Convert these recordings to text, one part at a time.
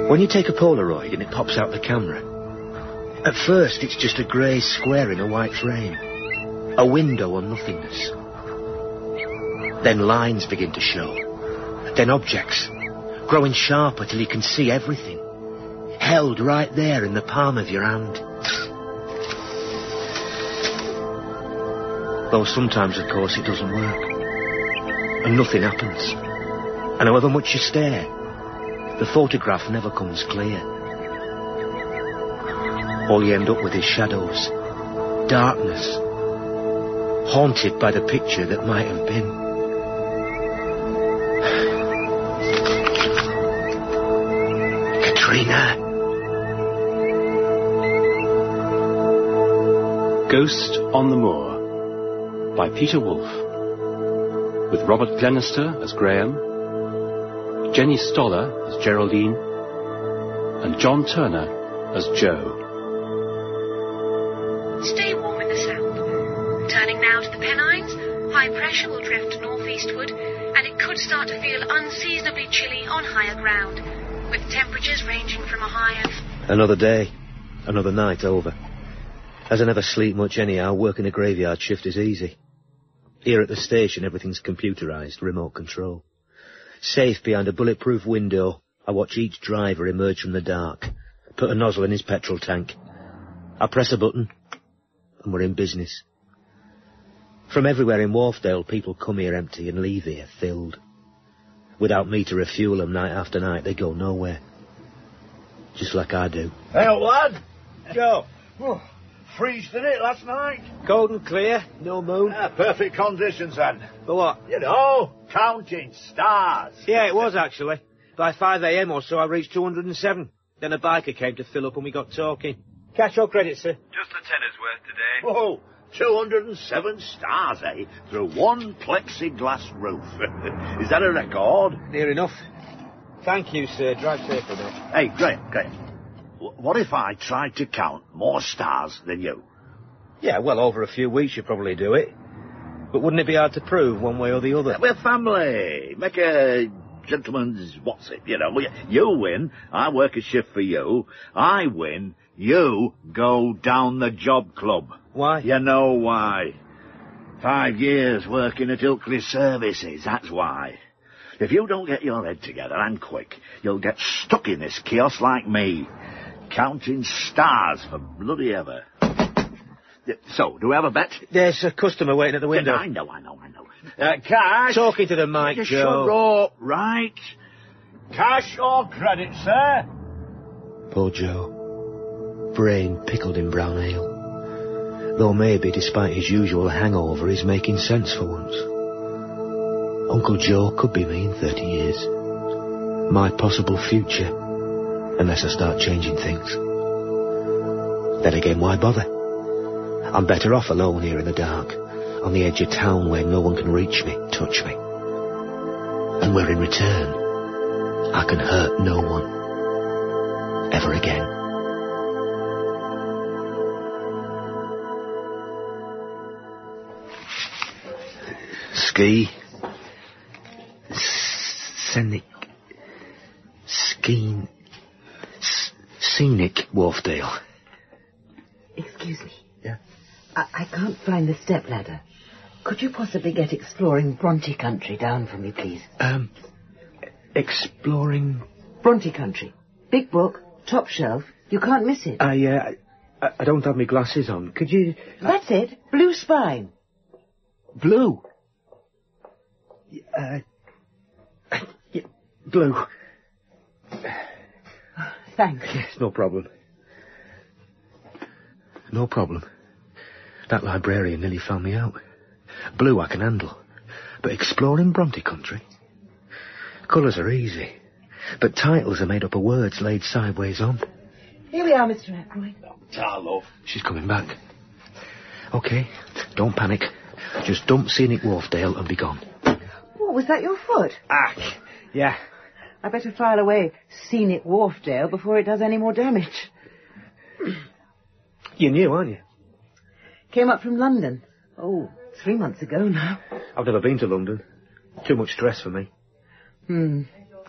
When you take a Polaroid and it pops out the camera, at first it's just a grey square in a white frame. A window on nothingness. Then lines begin to show. Then objects, growing sharper till you can see everything. Held right there in the palm of your hand. Though sometimes, of course, it doesn't work. And nothing happens. And however much you stare, the photograph never comes clear. All you end up with is shadows, darkness, haunted by the picture that might have been. Katrina. Ghost on the Moor by Peter Wolfe, with Robert Glenister as Graham, Jenny Stoller as Geraldine, and John Turner as Joe. Stay warm in the south. Turning now to the Pennines, high pressure will drift northeastward, and it could start to feel unseasonably chilly on higher ground, with temperatures ranging from a high of... Another day, another night over. As I never sleep much anyhow, working a graveyard shift is easy. Here at the station, everything's computerised, remote control. Safe behind a bulletproof window, I watch each driver emerge from the dark, put a nozzle in his petrol tank. I press a button, and we're in business. From everywhere in Wharfdale, people come here empty and leave here filled. Without me to refuel them night after night, they go nowhere. Just like I do. Hey, old lad. Joe. Oh, freezed in it last night. Cold and clear, no moon. Perfect conditions, then. For what? You know, counting stars. Yeah, it was, actually. By 5 a.m. or so, I reached 207. Then a biker came to fill up and we got talking. Cash or credit, sir? Just a tenner's worth today. Whoa, 207 stars, eh? Through one plexiglass roof. Is that a record? Near enough. Thank you, sir. Drive safely now. Hey, Graham. What if I tried to count more stars than you? Yeah, well, over a few weeks you'd probably do it. But wouldn't it be hard to prove one way or the other? We're family. Make a gentleman's what's it, you know. You win, I work a shift for you. I win, you go down the job club. Why? You know why. 5 years working at Ilkley Services, that's why. If you don't get your head together, and quick, you'll get stuck in this kiosk like me, counting stars for bloody ever. So, do we have a bet? There's a customer waiting at the window. I know. Cash? Talking to the mic, Just Joe. shut up, right? Cash or credit, sir? Poor Joe. Brain pickled in brown ale. Though maybe, despite his usual hangover, he's making sense for once. Uncle Joe could be me in 30 years. My possible future, unless I start changing things. Then again, why bother? I'm better off alone here in the dark, on the edge of town where no one can reach me, touch me. And where in return, I can hurt no one. Ever again. Ski. Scenic Wharfdale. Excuse me. Yeah? I can't find the stepladder. Could you possibly get Exploring Bronte Country down for me, please? Exploring... Bronte Country. Big book, top shelf. You can't miss it. I don't have my glasses on. Could you... That's it. Blue spine. Blue? Blue. Thanks. Yes, no problem. No problem. That librarian nearly found me out. Blue I can handle. But Exploring Bronte Country? Colours are easy. But titles are made up of words laid sideways on. Here we are, Mr. Ackroyd. Love. She's coming back. OK, don't panic. Just dump Scenic Wharfdale and be gone. Oh, was that your foot? Yeah. I better file away Scenic Wharfdale before it does any more damage. You're new, aren't you? Came up from London. 3 months ago now. I've never been to London. Too much stress for me.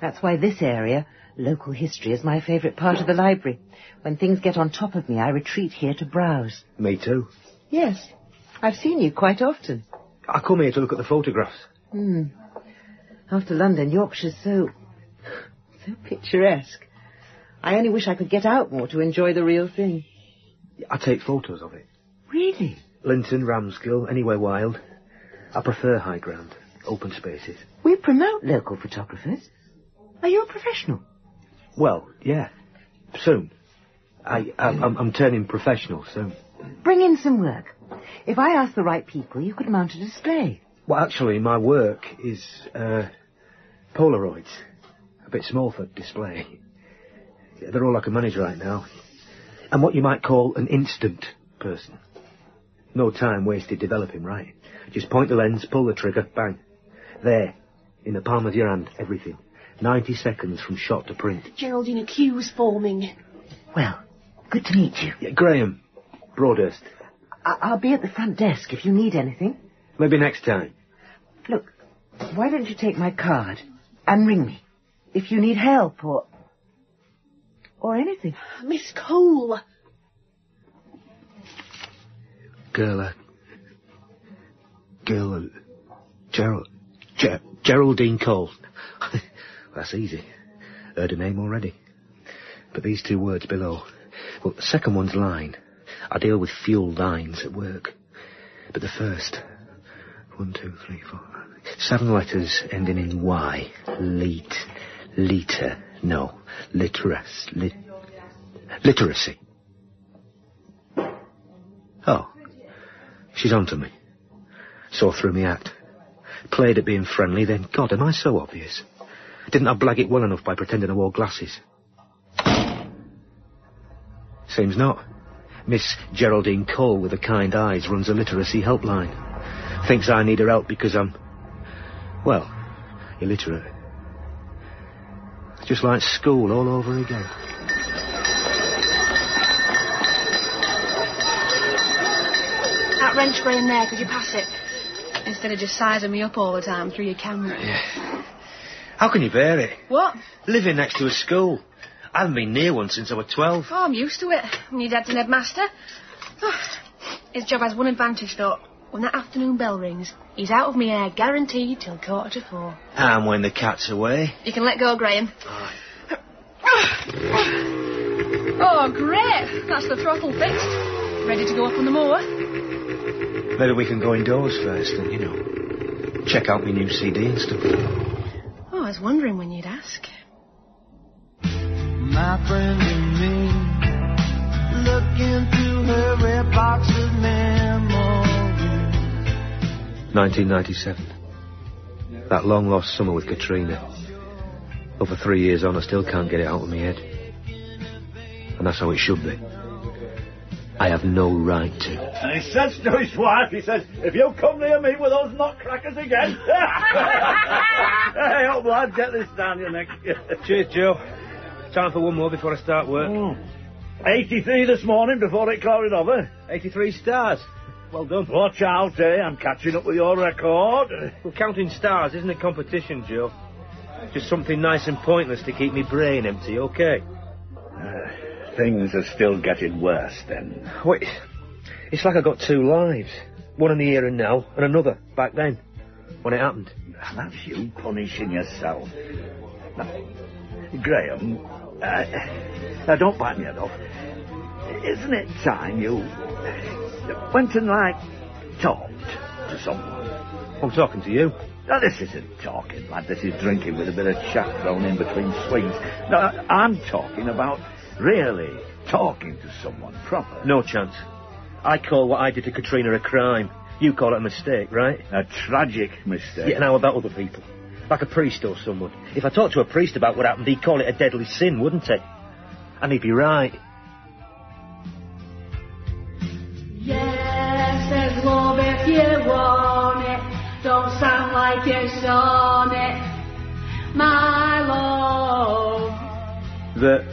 That's why this area, local history, is my favourite part of the library. When things get on top of me, I retreat here to browse. Me too. Yes, I've seen you quite often. I come here to look at the photographs. After London, Yorkshire's so picturesque. I only wish I could get out more to enjoy the real thing. I take photos of it. Really? Linton, Ramsgill, anywhere wild. I prefer high ground, open spaces. We promote local photographers. Are you a professional? Well, yeah. Soon. I'm turning professional soon. Bring in some work. If I ask the right people, you could mount a display. Well, actually, my work is, Polaroids. A bit small for display. They're all I can manage right now. I'm what you might call an instant person. No time wasted developing, right? Just point the lens, pull the trigger, bang. There. In the palm of your hand, everything. 90 seconds from shot to print. Geraldine, a queue's forming. Well, good to meet you. Yeah, Graham. Broadhurst. I'll be at the front desk if you need anything. Maybe next time. Look, why don't you take my card and ring me if you need help or anything. Miss Cole. Geraldine Cole. That's easy. Heard a name already. But these two words below. Well, the second one's line. I deal with fuel lines at work. But the first, 1, 2, 3, 4, 5, 7 letters ending in Y. Literacy. Oh, she's onto me. Saw through me act. Played at being friendly, then, God, am I so obvious? Didn't I blag it well enough by pretending I wore glasses? Seems not. Miss Geraldine Cole with the kind eyes runs a literacy helpline. Thinks I need her help because I'm, well, illiterate. Just like school all over again. That wrench grey in there, could you pass it? Instead of just sizing me up all the time through your camera. Yeah. How can you bear it? What? Living next to a school. I haven't been near one since I was 12. Oh, I'm used to it. When your dad's an headmaster. Oh, his job has one advantage, though. When that afternoon bell rings, he's out of me hair, guaranteed, till 3:45. And when the cat's away? You can let go, Graham. Oh, great. That's the throttle fixed. Ready to go up on the moor? Maybe we can go indoors first and, check out my new CD and stuff. Oh, I was wondering when you'd ask. My friend and me, looking through her red box of memories. 1997. That long-lost summer with Katrina. Over 3 years on, I still can't get it out of my head. And that's how it should be. I have no right to. And he says to his wife, he says, if you come near me with those nutcrackers again... Hey, up, lad, get this down your neck. Cheers, Joe. Time for one more before I start work. 83 this morning before it clouded over. 83 stars. Well done. Watch out, I'm catching up with your record. Well, counting stars isn't a competition, Joe. Just something nice and pointless to keep me brain empty, okay? Things are still getting worse, then. Wait, it's like I got 2 lives. One in the here and now, and another back then, when it happened. That's you punishing yourself. Now, Graham, now don't bite me head off. Isn't it time you went and, talked to someone? I'm talking to you. Now, this isn't talking, lad. This is drinking with a bit of chat thrown in between swings. No, I'm talking about really talking to someone proper. No chance. I call what I did to Katrina a crime. You call it a mistake, right? A tragic mistake. Yeah, and how about other people? Like a priest or someone. If I talked to a priest about what happened, he'd call it a deadly sin, wouldn't he? And he'd be right. Yes, there's love if you want it. Don't sound like you're on it. My love. The.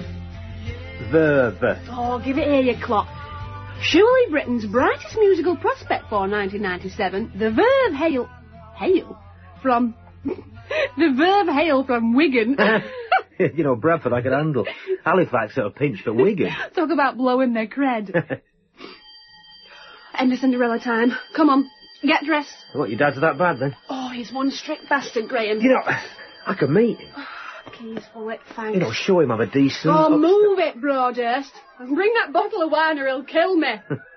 Oh, give it here, you clock. Surely Britain's brightest musical prospect for 1997, the Verve Hail from The verb hail from Wigan. You know, Bradford I could handle. Halifax at a pinch, but Wigan. Talk about blowing their cred. End of Cinderella time. Come on, get dressed. What, your dad's that bad then? Oh, he's one strict bastard, Graham. You know, I could meet him. Keys for it, thanks. You know, show him I'm a decent... Oh, move it, Broadhurst. And bring that bottle of wine or he'll kill me.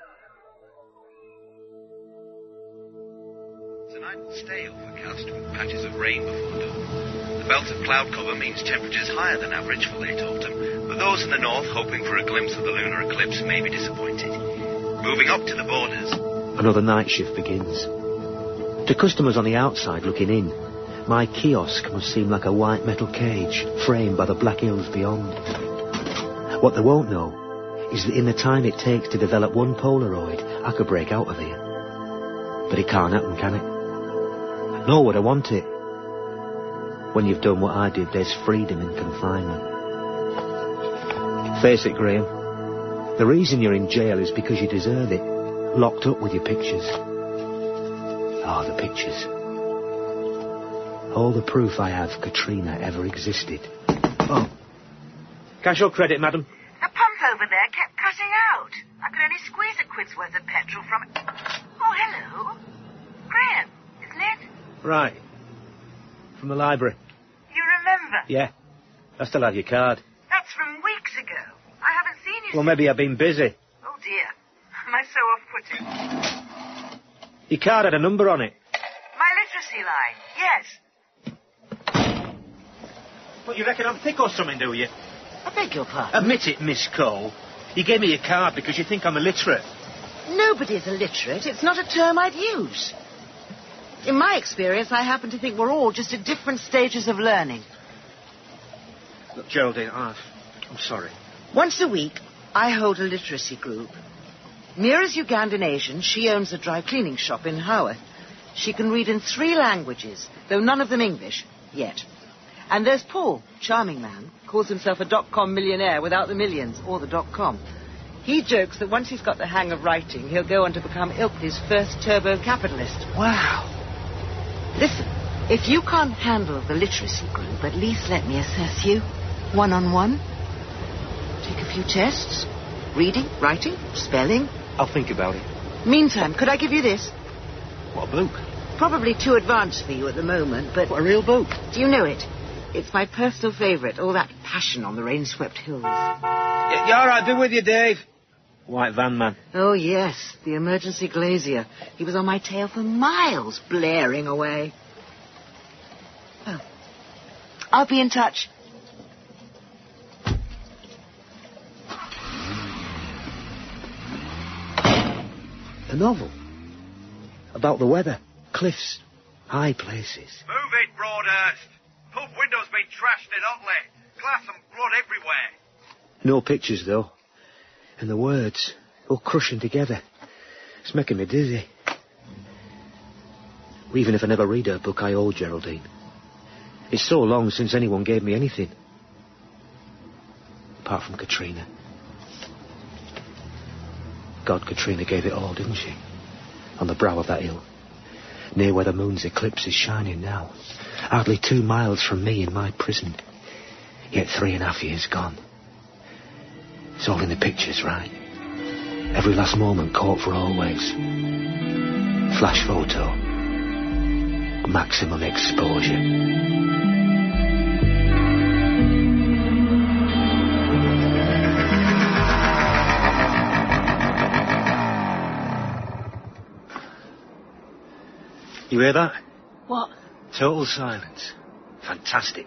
Tonight will stay overcast with patches of rain before dawn. The belt of cloud cover means temperatures higher than average for late autumn, but those in the north hoping for a glimpse of the lunar eclipse may be disappointed. Moving up to the borders. Another night shift begins. To customers on the outside looking in, my kiosk must seem like a white metal cage framed by the black hills beyond. What they won't know is that in the time it takes to develop one Polaroid, I could break out of here. But it can't happen, can it? Nor would I want it. When you've done what I did, there's freedom in confinement. Face it, Graham. The reason you're in jail is because you deserve it. Locked up with your pictures. Ah, the pictures. All the proof I have Katrina ever existed. Oh. Cash or credit, madam? The pump over there kept cutting out. I could only squeeze a quid's worth of petrol from it. Oh, hello. Graham, isn't it? Right. From the library. You remember? Yeah. I still have your card. That's from weeks ago. I haven't seen you Well, maybe I've been busy. Oh, dear. Am I so off-putting? Your card had a number on it. My literacy line, yes. What, you reckon I'm thick or something, do you? I beg your pardon? Admit it, Miss Cole. You gave me your card because you think I'm illiterate. Nobody's illiterate. It's not a term I'd use. In my experience, I happen to think we're all just at different stages of learning. Look, Geraldine, I'm sorry. Once a week, I hold a literacy group. Mira's Ugandan Asian. She owns a dry cleaning shop in Haworth. She can read in 3 languages, though none of them English, yet. And there's Paul, charming man, calls himself a .com millionaire without the millions or the .com. He jokes that once he's got the hang of writing, he'll go on to become Ilkley's first turbo capitalist. Wow. Listen, if you can't handle the literacy group, at least let me assess you, one-on-one. Take a few tests. Reading, writing, spelling. I'll think about it. Meantime, could I give you this? What, a book? Probably too advanced for you at the moment, but... What, a real book? Do you know it? It's my personal favourite, all that passion on the rain-swept hills. You all right? Be with you, Dave. White van man. Oh, yes, the emergency glazier. He was on my tail for miles, blaring away. Oh, I'll be in touch. A novel. About the weather, cliffs, high places. Move it, Broadhurst. Pub windows been trashed in Otley. Glass and blood everywhere. No pictures, though. And the words, all crushing together. It's making me dizzy. Even if I never read her book, I owe Geraldine. It's so long since anyone gave me anything. Apart from Katrina. God, Katrina gave it all, didn't she? On the brow of that hill. Near where the moon's eclipse is shining now. Hardly 2 miles from me in my prison. Yet 3.5 years gone. It's all in the pictures, right? Every last moment caught for always. Flash photo. Maximum exposure. You hear that? What? Total silence. Fantastic.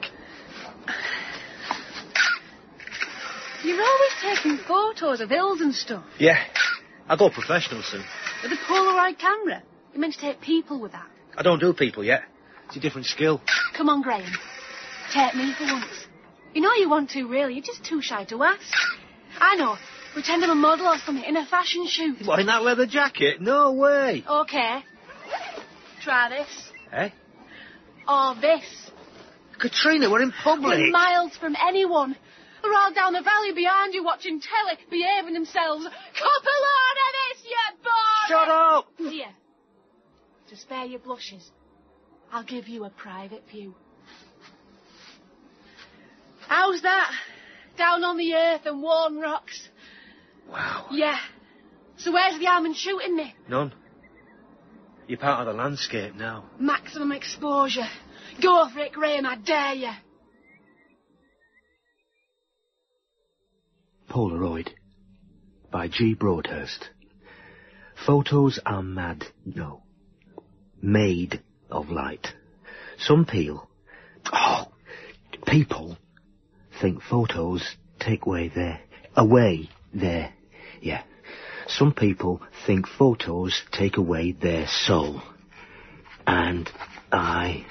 You're always taking photos of hills and stuff. Yeah. I'll go professional soon. With a Polaroid camera. You're meant to take people with that. I don't do people yet. It's a different skill. Come on, Graham. Take me for once. You know you want to, really. You're just too shy to ask. I know. Pretend I'm a model or something in a fashion shoot. What, in that leather jacket? No way. Okay. Try this. Eh? Or this. Katrina, we're in public. We're miles from anyone. They're all down the valley behind you watching telly, behaving themselves. Cop a load of this, you boy! Shut up! Here. To spare your blushes, I'll give you a private view. How's that? Down on the earth and worn rocks. Wow. Yeah. So where's the almond shooting me? None. You're part of the landscape now. Maximum exposure. Go for it, Graham, I dare you. Polaroid by G. Broadhurst. Photos are mad, no, made of light. Some people think photos take away their, yeah. Some people think photos take away their soul. And I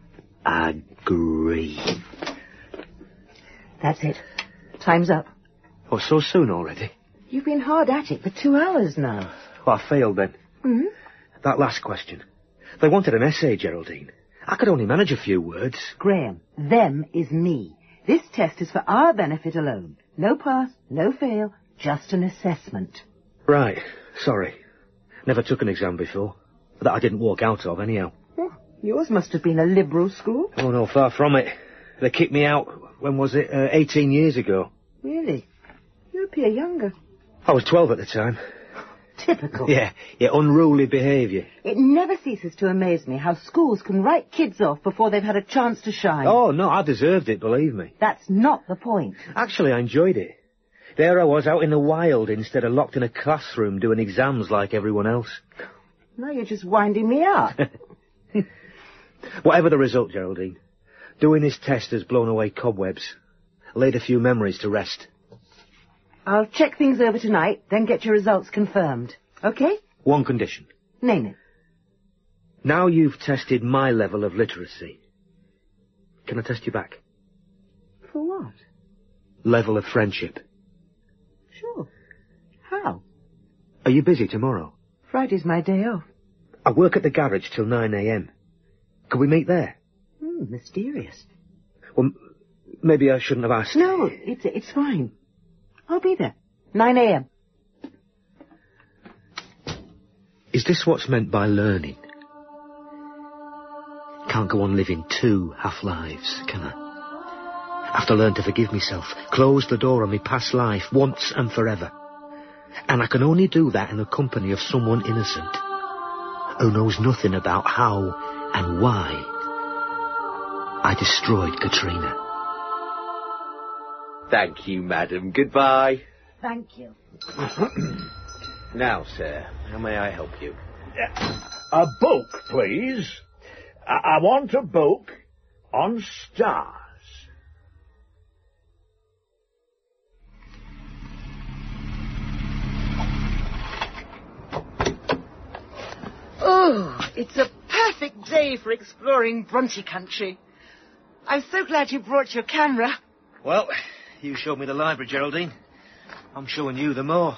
agree. That's it. Time's up. Oh, so soon already? You've been hard at it for 2 hours now. Well, I failed then. Hmm? That last question. They wanted an essay, Geraldine. I could only manage a few words. Graham, them is me. This test is for our benefit alone. No pass, no fail, just an assessment. Right. Sorry. Never took an exam before. That I didn't walk out of, anyhow. Oh, yours must have been a liberal school. Oh, no, far from it. They kicked me out, when was it, 18 years ago. Really? You appear younger. I was 12 at the time. Typical. Yeah, unruly behaviour. It never ceases to amaze me how schools can write kids off before they've had a chance to shine. Oh, no, I deserved it, believe me. That's not the point. Actually, I enjoyed it. There I was, out in the wild, instead of locked in a classroom doing exams like everyone else. Now you're just winding me up. Whatever the result, Geraldine, doing this test has blown away cobwebs, laid a few memories to rest. I'll check things over tonight, then get your results confirmed. Okay? One condition. Name it. Now you've tested my level of literacy. Can I test you back? For what? Level of friendship. Sure. How? Are you busy tomorrow? Friday's my day off. I work at the garage till 9 a.m. Could we meet there? Mysterious. Well, maybe I shouldn't have asked. No, it's fine. I'll be there. 9 a.m. Is this what's meant by learning? Can't go on living 2 half-lives, can I? Have to learn to forgive myself, close the door on my past life once and forever. And I can only do that in the company of someone innocent, who knows nothing about how and why I destroyed Katrina. Thank you, madam. Goodbye. Thank you. Now, sir, how may I help you? A book, please. I want a book on stars. Oh, it's a perfect day for exploring Bronte country. I'm so glad you brought your camera. Well, you showed me the library, Geraldine. I'm showing you the moor.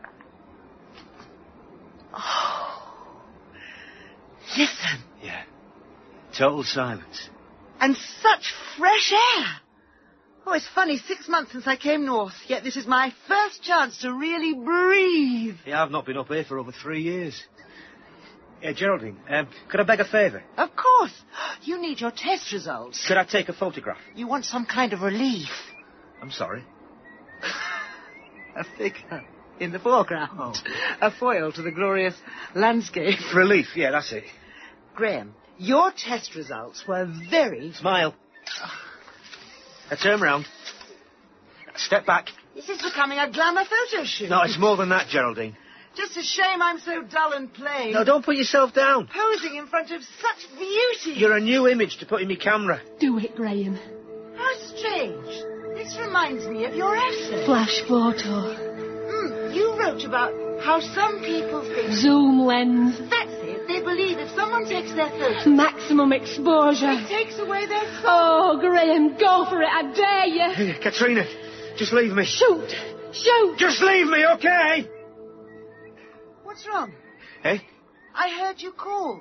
Oh. Listen. Yeah. Total silence. And such fresh air. Oh, it's funny, 6 months since I came north, yet this is my first chance to really breathe. Yeah, I've not been up here for over 3 years. Geraldine, could I beg a favour? Of course. You need your test results. Could I take a photograph? You want some kind of relief. I'm sorry. A figure in the foreground. Oh. A foil to the glorious landscape. Relief, yeah, that's it. Graham, your test results were very... Smile. Now turn round. Step back. This is becoming a glamour photo shoot. No, it's more than that, Geraldine. Just a shame I'm so dull and plain. No, don't put yourself down. Posing in front of such beauty. You're a new image to put in my camera. Do it, Graham. How strange. This reminds me of your essay. Flash photo. You wrote about how some people think... Zoom lens. That's it. They believe if someone takes their photo... Maximum exposure. It takes away their soul. Oh, Graham, go for it, I dare you. Hey, Katrina, just leave me. Shoot. Shoot. Just leave me, okay? What's wrong? Eh? I heard you call.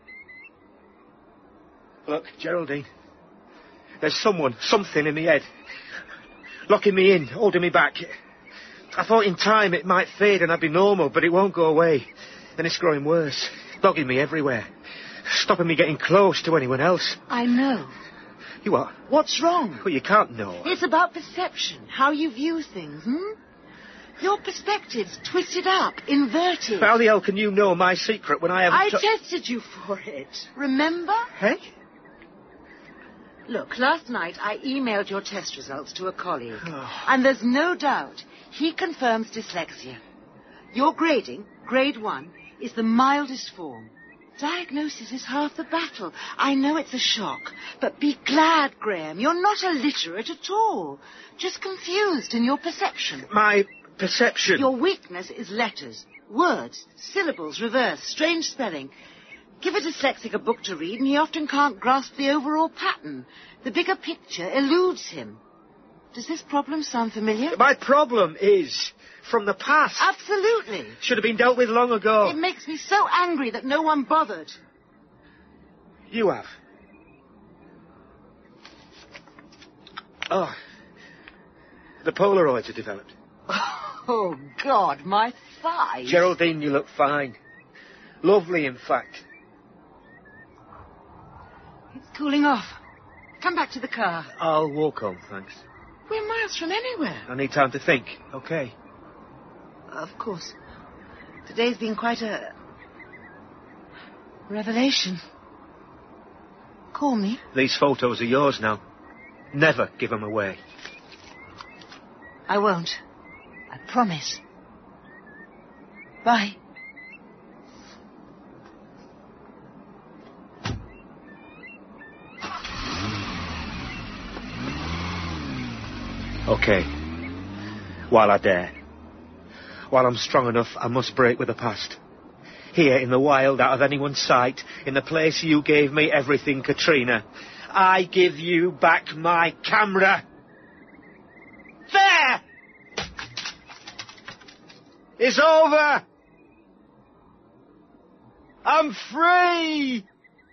Look, Geraldine, there's something in my head. Locking me in, holding me back. I thought in time it might fade and I'd be normal, but it won't go away. And it's growing worse, dogging me everywhere, stopping me getting close to anyone else. I know. You what? What's wrong? Well, you can't know. It's about perception, how you view things, Your perspective's twisted up, inverted. How the hell can you know my secret when I haven't... I tested you for it. Remember? Hey? Look, last night I emailed your test results to a colleague. And there's no doubt he confirms dyslexia. Your grading, grade 1, is the mildest form. Diagnosis is half the battle. I know it's a shock, but be glad, Graham. You're not illiterate at all. Just confused in your perception. My perception? Your weakness is letters, words, syllables, reverse, strange spelling. Give a dyslexic a book to read, and he often can't grasp the overall pattern. The bigger picture eludes him. Does this problem sound familiar? My problem is from the past. Absolutely. Should have been dealt with long ago. It makes me so angry that no one bothered. You have. Oh. The Polaroids are developed. Oh, God, my thighs. Geraldine, you look fine. Lovely, in fact. It's cooling off. Come back to the car. I'll walk home, thanks. We're miles from anywhere. I need time to think. Okay. Of course. Today's been quite a... revelation. Call me. These photos are yours now. Never give them away. I won't. I promise. Bye. Okay. While I dare. While I'm strong enough, I must break with the past. Here in the wild, out of anyone's sight, in the place you gave me everything, Katrina, I give you back my camera. There! It's over! I'm free!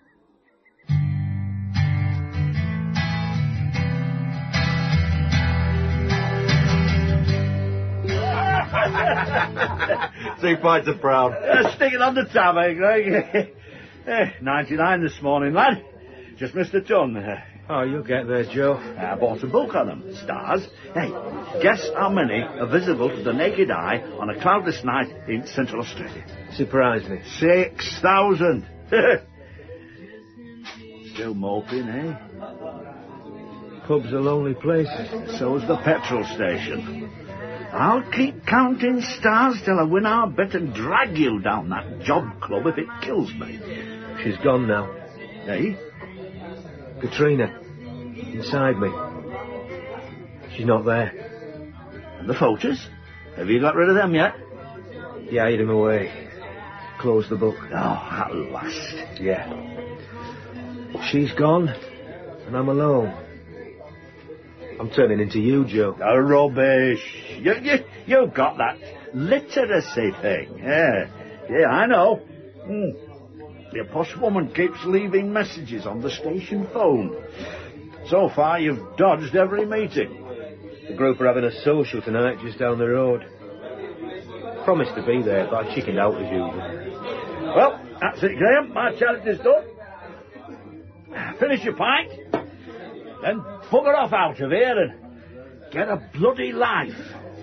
Two pints of brown. Stick it on the tab, eh, Greg? 99 this morning, lad. Just missed a ton. Oh, you'll get there, Joe. I bought a book on them, stars. Hey, guess how many are visible to the naked eye on a cloudless night in Central Australia? Surprise me. 6,000. Still moping, eh? Pubs are lonely places. So's the petrol station. I'll keep counting stars till I win our bet and drag you down that job club if it kills me. She's gone now. Eh? Katrina. Inside me. She's not there. And the photos? Have you got rid of them yet? Yeah, I hid them away. Closed the book. Oh, at last. Yeah. She's gone, and I'm alone. I'm turning into you, Joe. Oh, rubbish. You've got that literacy thing. Yeah, I know. The posh woman keeps leaving messages on the station phone. So far, you've dodged every meeting. The group are having a social tonight just down the road. Promised to be there, but I chickened out as usual. Well, that's it, Graham. My challenge is done. Finish your pint, then bugger off out of here and get a bloody life.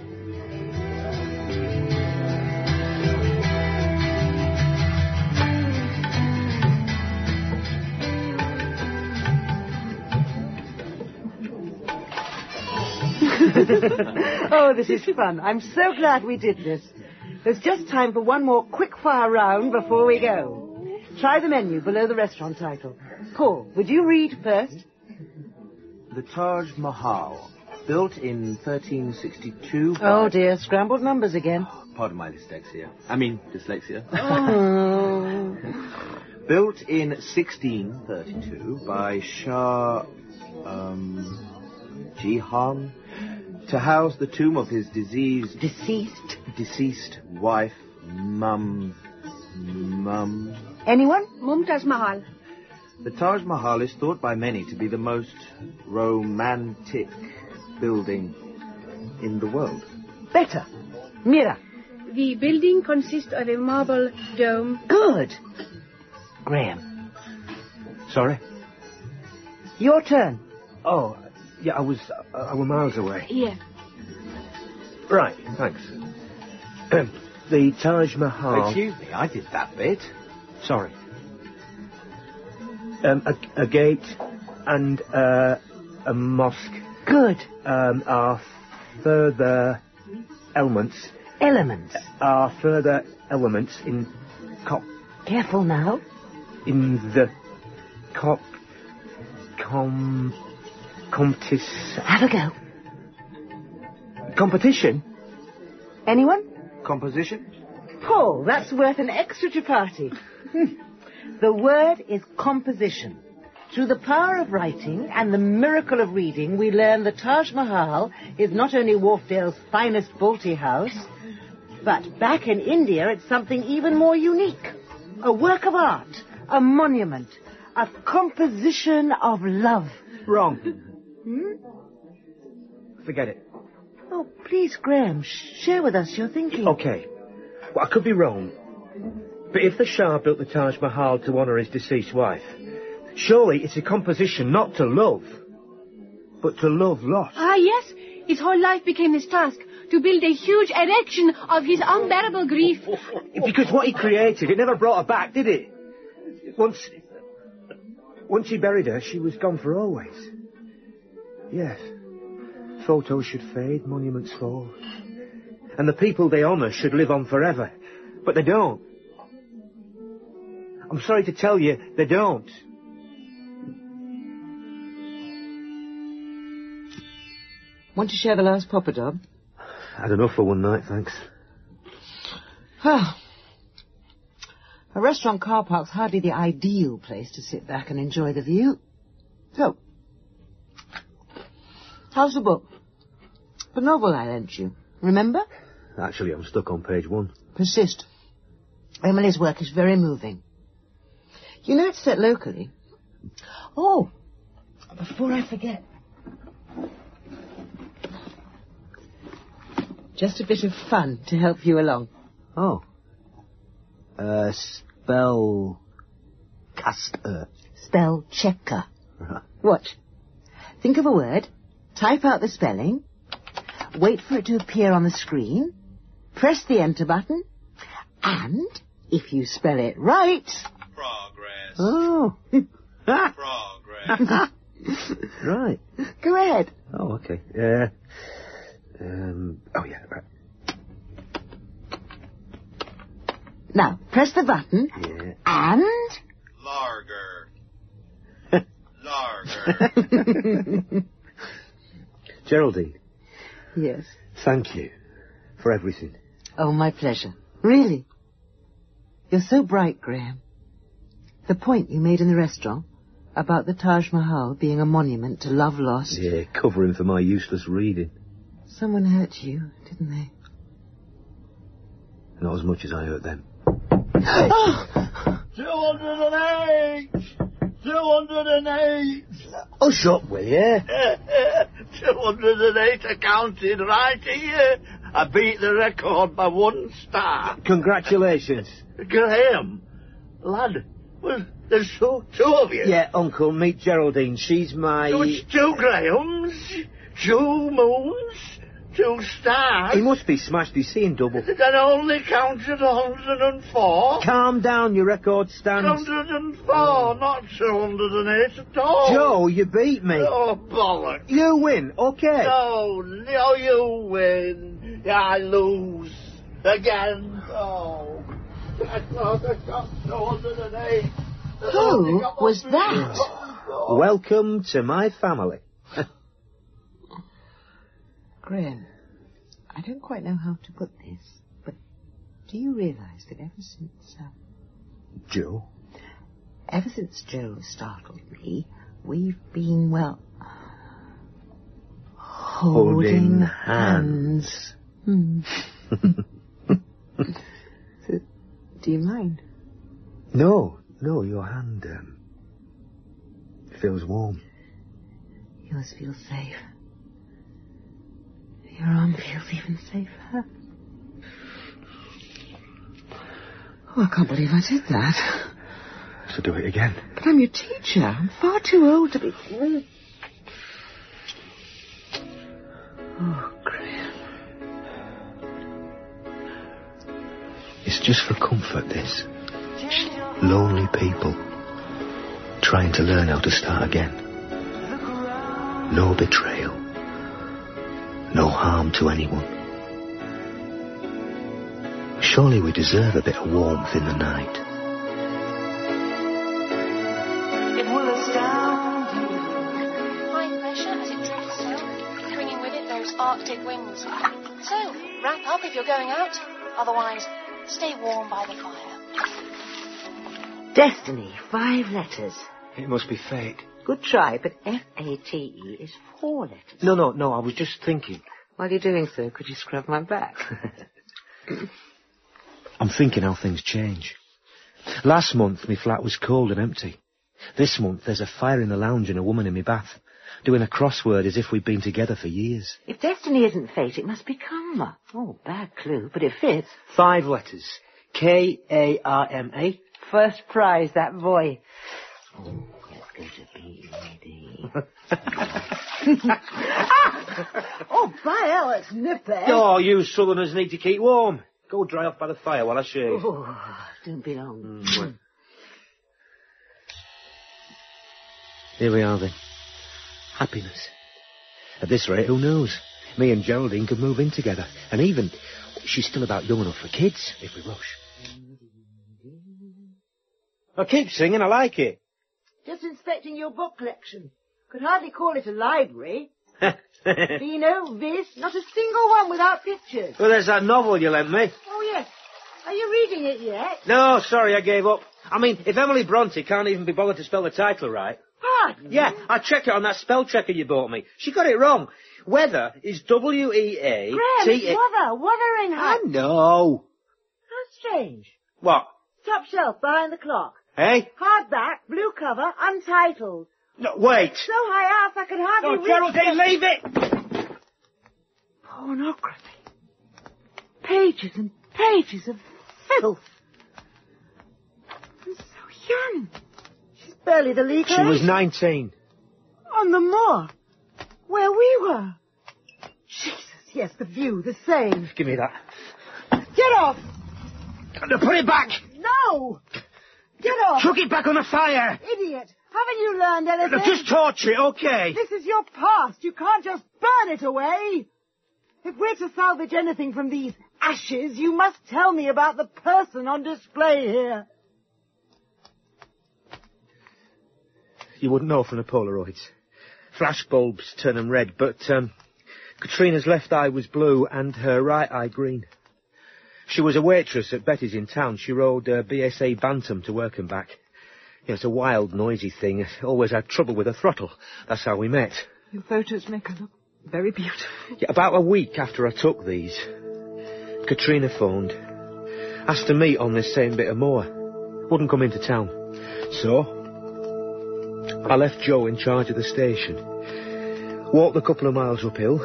Oh, this is fun. I'm so glad we did this. There's just time for one more quick-fire round before we go. Try the menu below the restaurant title. Paul, would you read first? The Taj Mahal, built in 1362 by... Oh, dear, scrambled numbers again. Pardon my dyslexia. Oh. Built in 1632 by Shah... Jihan, to house the tomb of his deceased wife, Mum. Anyone? Mumtaz Mahal. The Taj Mahal is thought by many to be the most romantic building in the world. Better. Mira. The building consists of a marble dome. Good. Graham. Sorry? Your turn. Oh, yeah, I was miles away. Here. Right, thanks. The Taj Mahal... Excuse me, I did that bit. Sorry. A gate and a mosque Good. Are further elements. Elements. Are further elements in Careful now. in the Have a go. competition. Anyone? Composition? Paul, that's worth an extra chapati. The word is composition. Through the power of writing and the miracle of reading, we learn the Taj Mahal is not only Wharfdale's finest Balti house, but back in India it's something even more unique. A work of art, a monument, a composition of love. Wrong. Forget it. Oh, please, Graham, share with us your thinking. Okay. Well, I could be wrong. But if the Shah built the Taj Mahal to honour his deceased wife, surely it's a composition not to love, but to love lost. Ah, yes. His whole life became this task, to build a huge erection of his unbearable grief. Because what he created, it never brought her back, did it? Once he buried her, she was gone for always. Yes. Photos should fade, monuments fall. And the people they honour should live on forever. But they don't. I'm sorry to tell you, they don't. Want to share the last poppadom? Had enough for one night, thanks. A restaurant car park's hardly the ideal place to sit back and enjoy the view. So, how's the book? The novel I lent you. Remember? Actually, I'm stuck on page 1. Persist. Emily's work is very moving. You know it's set locally. Oh, before I forget. Just a bit of fun to help you along. Oh. Spell... caster. Spell checker. Right. Watch. Think of a word, type out the spelling, wait for it to appear on the screen, press the enter button, and if you spell it right... Progress. Oh. Progress. Right. Go ahead. Oh, okay. Oh, yeah, right. Now, press the button, Yeah. and... Larger. Geraldine, Yes. thank you for everything. Oh, my pleasure. Really. You're so bright, Graham. The point you made in the restaurant about the Taj Mahal being a monument to love lost... Yeah, covering for my useless reading. Someone hurt you, didn't they? Not as much as I hurt them. 208! 208! Oh, shut up, will you? 208 accounted right here. I beat the record by 1 star. Congratulations. Graham, lad, well, there's two of you. Yeah, Uncle, meet Geraldine. She's my... So it's 2 Grahams, 2 moons, 2 stars. He must be smashed. He's seeing double. That only counted 104. Calm down, your record stands. 104, not 208 at all. Joe, you beat me. Oh, bollocks. You win, okay. No, you win. I lose. Again. Oh. I thought I got 208. Who was that? Welcome to my family. Graham, I don't quite know how to put this, but do you realise that ever since... Joe? Ever since Joe startled me, we've been, well... holding hands. So, do you mind? No, your hand, feels warm. Yours feels safe. Your arm feels even safer. Oh, I can't believe I did that. So do it again. But I'm your teacher. I'm far too old to be... just for comfort, this. Lonely people trying to learn how to start again. No betrayal. No harm to anyone. Surely we deserve a bit of warmth in the night. It will astound you. High pressure as it drifts south, bringing with it those Arctic winds. So, wrap up if you're going out. Otherwise, stay warm by the fire. Destiny, 5 letters. It must be fate. Good try, but F-A-T-E is 4 letters. No, I was just thinking. While you're doing so, could you scrub my back? I'm thinking how things change. Last month, my flat was cold and empty. This month, there's a fire in the lounge and a woman in my bath, doing a crossword as if we'd been together for years. If destiny isn't fate, it must be karma. Oh, bad clue, but it fits. 5 letters. K-A-R-M-A. First prize, that boy. Oh, let's go to B-E-D. Oh, by hell, it's nippy. Oh, you southerners need to keep warm. Go dry off by the fire while I shave. Oh, don't be long. Here we are then. Happiness. At this rate, who knows? Me and Geraldine could move in together. And even, she's still about young enough for kids, if we rush. I keep singing, I like it. Just inspecting your book collection. Could hardly call it a library. Vino, Viz, not a single one without pictures. Well, there's that novel you lent me. Oh, yes. Are you reading it yet? No, sorry, I gave up. I mean, if Emily Bronte can't even be bothered to spell the title right. Pardon? Yeah, I checked it on that spell checker you bought me. She got it wrong. Weather is W-E-A... Graham, it's Wuthering Heights. I know. How strange. What? Top shelf behind the clock. Hey? Hardback, blue cover, untitled. No, wait. So high up I could hardly reach Geraldine, it. leave it! Pornography. Pages and pages of filth. And so young. She's barely the legal She was age. 19. On the moor. Where we were. Jesus, yes, the view, the same. Give me that. Get off! No, put it back! No! Get off! Chuck it back on the fire! Idiot! Haven't you learned anything? No, just torch it, okay? This is your past. You can't just burn it away. If we're to salvage anything from these ashes, you must tell me about the person on display here. You wouldn't know from the Polaroids. Flash bulbs turn them red, but Katrina's left eye was blue and her right eye green. She was a waitress at Betty's in town. She rode BSA Bantam to work and back. Yeah, it's a wild, noisy thing. Always had trouble with her throttle. That's how we met. Your photos make her look very beautiful. Yeah, about a week after I took these, Katrina phoned. Asked to meet on this same bit of moor. Wouldn't come into town. So, I left Joe in charge of the station. Walked a couple of miles uphill.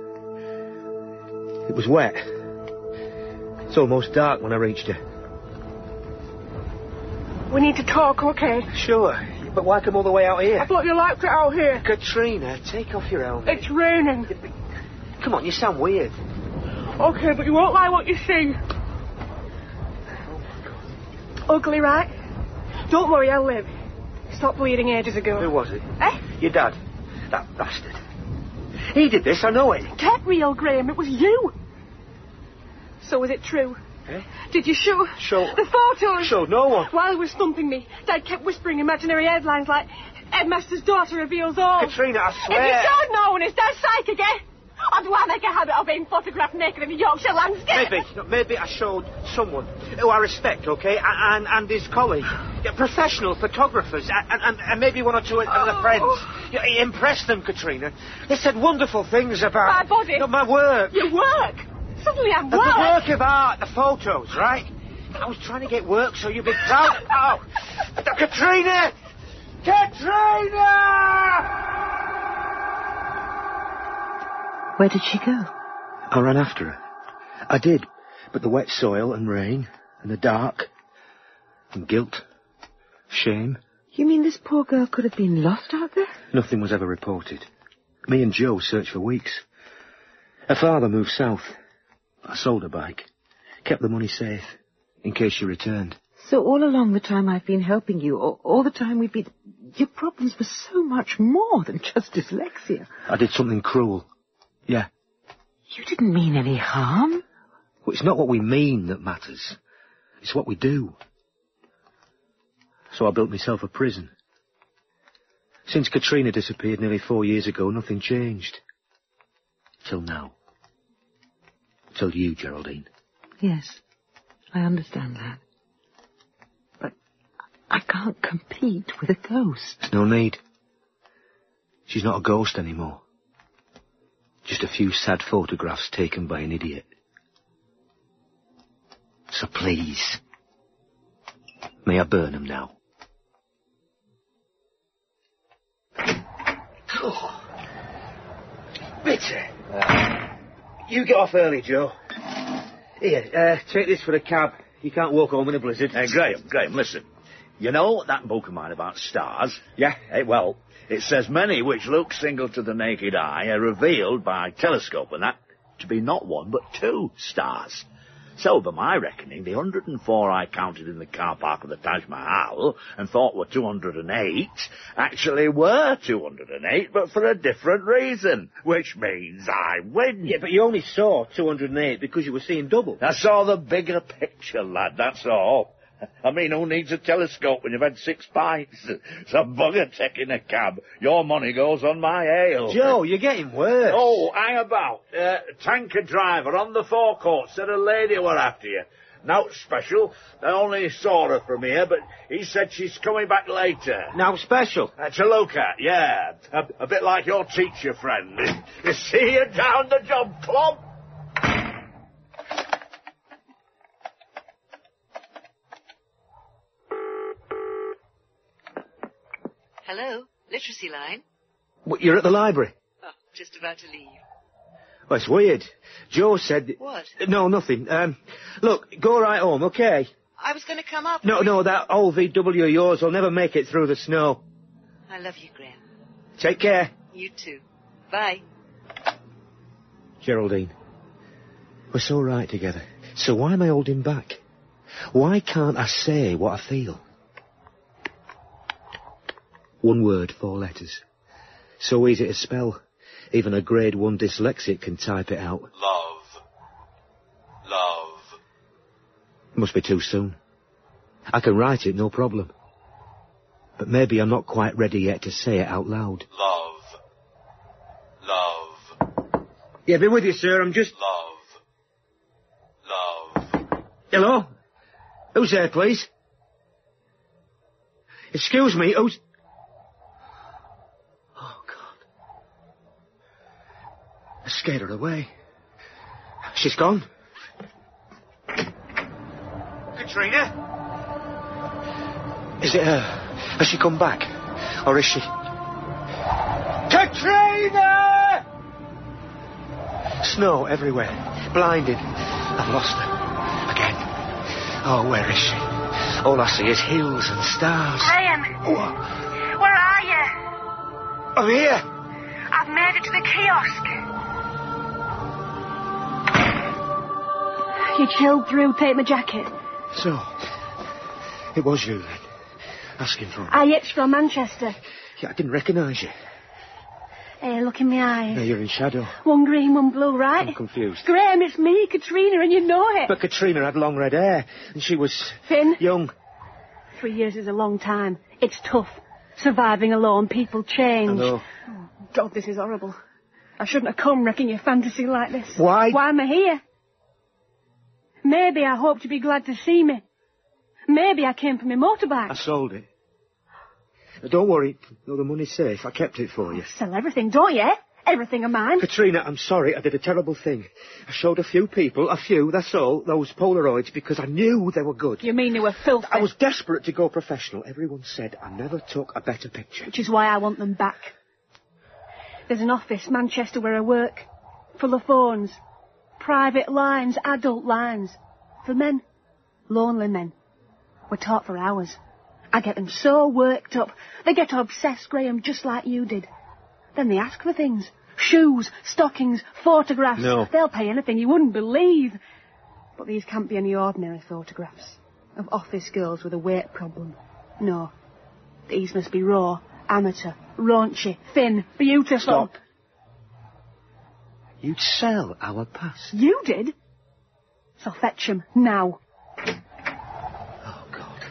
It was wet. It's almost dark when I reached her. We need to talk, okay? Sure, but why come all the way out here? I thought you liked it out here. Katrina, take off your helmet. It's raining. Come on, you sound weird. Okay, but you won't lie what you see. Ugly, right? Don't worry, I'll live. Stopped bleeding ages ago. Who was it? Eh? Your dad. That bastard. He did this, I know it. Get real, Graham. It was you. So was it true? Eh? Did you show the photos? Showed no one. While he was thumping me, Dad kept whispering imaginary headlines like, Headmaster's daughter reveals all. Katrina, I swear. If you showed no one, is that psych again? Or do I make a habit of being photographed naked in the Yorkshire landscape? Maybe I showed someone who I respect, okay, and his colleague. Yeah, professional photographers, and maybe one or two other friends. Yeah, he impressed them, Katrina. They said wonderful things about... My body? No, my work. Your work? Suddenly I'm The work. work of art, the photos, right? I was trying to get work so you'd be proud. Oh, Katrina! Katrina! Where did she go? I ran after her. I did, but the wet soil and rain and the dark and guilt, shame. You mean this poor girl could have been lost out there? Nothing was ever reported. Me and Joe searched for weeks. Her father moved south. I sold her bike, kept the money safe. in case she returned. So all along the time I've been helping you, all the time we've been... Your problems were so much more than just dyslexia. I did something cruel. Yeah. You didn't mean any harm. Well, it's not what we mean that matters. It's what we do. So I built myself a prison. Since Katrina disappeared nearly 4 years ago, nothing changed. Till now. Till you, Geraldine. Yes, I understand that. But I can't compete with a ghost. There's no need. She's not a ghost anymore. Just a few sad photographs taken by an idiot. So please, may I burn them now? Oh. Bitter. You get off early, Joe. Here, take this for the cab. You can't walk home in a blizzard. Hey, Graham, listen. You know that book of mine about stars? Yeah. Hey, well, it says many which look single to the naked eye are revealed by telescope and that to be not one but 2 stars. So, by my reckoning, the 104 I counted in the car park of the Taj Mahal and thought were 208 actually were 208, but for a different reason, which means I win. Yeah, but you only saw 208 because you were seeing double. I saw the bigger picture, lad, that's all. I mean, who needs a telescope when you've had 6 pints? It's a bugger taking a cab. Your money goes on my ale. Joe, you're getting worse. Oh, hang about. Tanker driver on the forecourt said a lady were after you. Now special. I only saw her from here, but he said she's coming back later. Now special? To look at, yeah. A bit like your teacher friend. You see her down the job club? Hello, literacy line. What, you're at the library? Oh, just about to leave. Well, it's weird. Joe said... What? No, nothing. Look, go right home, okay? I was going to come up. No, that old VW of yours will never make it through the snow. I love you, Graham. Take care. You too. Bye. Geraldine, we're so right together. So why am I holding back? Why can't I say what I feel? 1 word, 4 letters. So easy to spell. Even a grade 1 dyslexic can type it out. Love. Love. Must be too soon. I can write it, no problem. But maybe I'm not quite ready yet to say it out loud. Love. Love. Yeah, be with you, sir. I'm just... Love. Love. Hello? Who's there, please? Excuse me, who's... I scared her away. She's gone. Katrina? Is it her? Has she come back? Or is she... Katrina! Snow everywhere. Blinded. I've lost her. Again. Oh, where is she? All I see is hills and stars. Graham! What? Where are you? I'm here. I've made it to the kiosk. You chilled through, take my jacket. So, it was you then, asking for me. I itched from Manchester. Yeah, I didn't recognise you. Hey, look in my eyes. Now you're in shadow. 1 green, 1 blue, right? I'm confused. Graham, it's me, Katrina, and you know it. But Katrina had long red hair, and she was... Finn? Young. 3 years is a long time. It's tough. Surviving alone, people change. I know. Oh, God, this is horrible. I shouldn't have come wrecking your fantasy like this. Why? Why am I here? Maybe I hoped you'd be glad to see me. Maybe I came for my motorbike. I sold it. Don't worry. No, the money's safe. I kept it for you. Sell everything, don't you? Everything of mine. Katrina, I'm sorry. I did a terrible thing. I showed a few people, that's all, those Polaroids, because I knew they were good. You mean they were filthy? I was desperate to go professional. Everyone said I never took a better picture. Which is why I want them back. There's an office, Manchester, where I work. Full of phones. Private lines, adult lines. For men. Lonely men. We're taught for hours. I get them so worked up. They get obsessed, Graham, just like you did. Then they ask for things. Shoes, stockings, photographs. No. They'll pay anything you wouldn't believe. But these can't be any ordinary photographs of office girls with a weight problem. No. These must be raw, amateur, raunchy, thin, beautiful. Stop. You'd sell our past. You did? So fetch 'em now. Oh, God.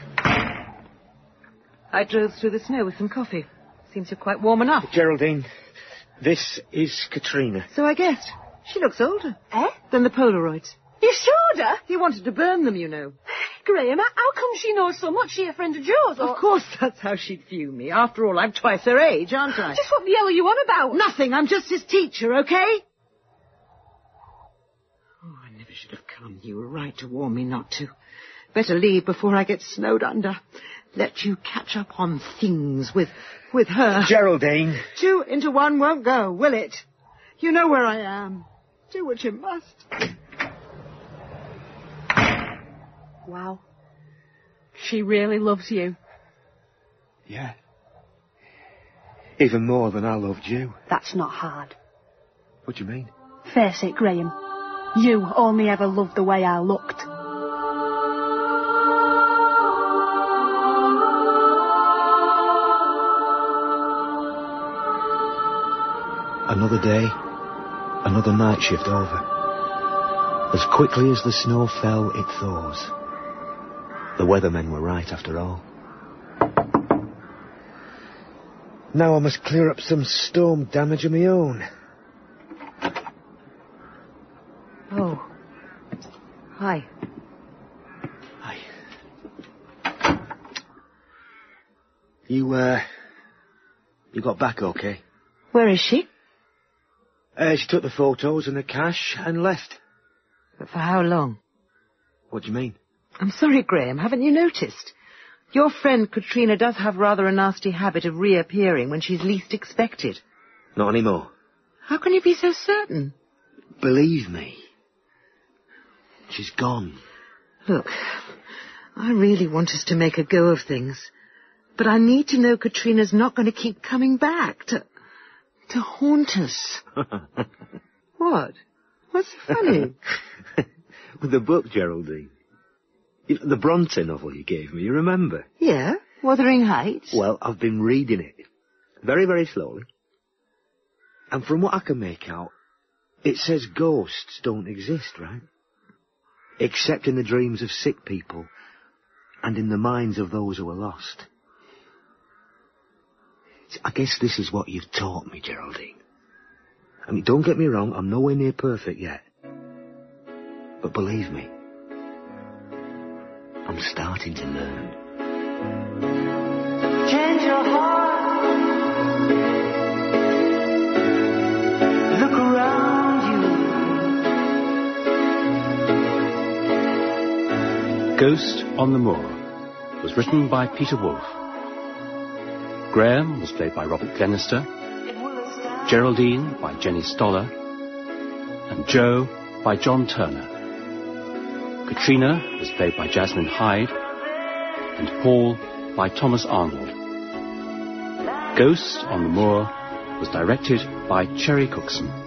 I drove through the snow with some coffee. Seems you're quite warm enough. Geraldine, this is Katrina. So I guessed. She looks older. Eh? Than the Polaroids. You showed her? He wanted to burn them, you know. Graham, how come she knows so much? She a friend of Joe's? Or... Of course that's how she'd view me. After all, I'm twice her age, aren't I? Just what the hell are you on about? Nothing. I'm just his teacher, okay? Oh, I never should have come. You were right to warn me not to. Better leave before I get snowed under. Let you catch up on things with her. Geraldine. 2 into 1 won't go, will it? You know where I am. Do what you must. Wow. She really loves you. Yeah. Even more than I loved you. That's not hard. What do you mean? Face it, Graham. You only ever loved the way I looked. Another day, another night shift over. As quickly as the snow fell, it thaws. The weathermen were right after all. Now I must clear up some storm damage of my own. Oh. Hi. Hi. You got back okay? Where is she? She took the photos and the cash and left. But for how long? What do you mean? I'm sorry, Graham, haven't you noticed? Your friend Katrina does have rather a nasty habit of reappearing when she's least expected. Not anymore. How can you be so certain? Believe me. She's gone. Look, I really want us to make a go of things. But I need to know Katrina's not going to keep coming back to haunt us. What? What's funny? With the book, Geraldine. The Bronte novel you gave me, you remember? Yeah, Wuthering Heights. Well, I've been reading it. Very, very slowly. And from what I can make out, it says ghosts don't exist, right? Except in the dreams of sick people and in the minds of those who are lost. I guess this is what you've taught me, Geraldine. I mean, don't get me wrong, I'm nowhere near perfect yet. But believe me, I'm starting to learn. Change your heart. Look around you. Ghost on the Moor was written by Peter Wolfe. Graham was played by Robert Glenister, Geraldine by Jenny Stoller, and Joe by John Turner. Katrina was played by Jasmine Hyde, and Paul by Thomas Arnold. Ghost on the Moor was directed by Cherry Cookson.